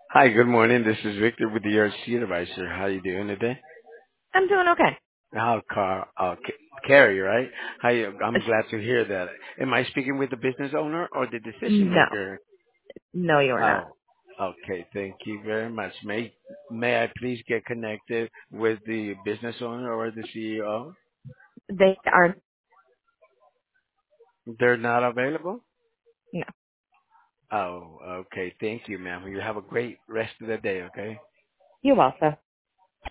Hi, good morning. This is Victor with the RC Advisor. How you doing today? I'm doing okay. Carrie, right? Hi, I'm glad to hear that. Am I speaking with the business owner or the decision No, maker? no, you are not. Oh, okay. Thank you very much. May I please get connected with the business owner or the CEO? They are. They're not available? No, Oh, okay. Thank you, ma'am. You have a great rest of the day, okay? you also.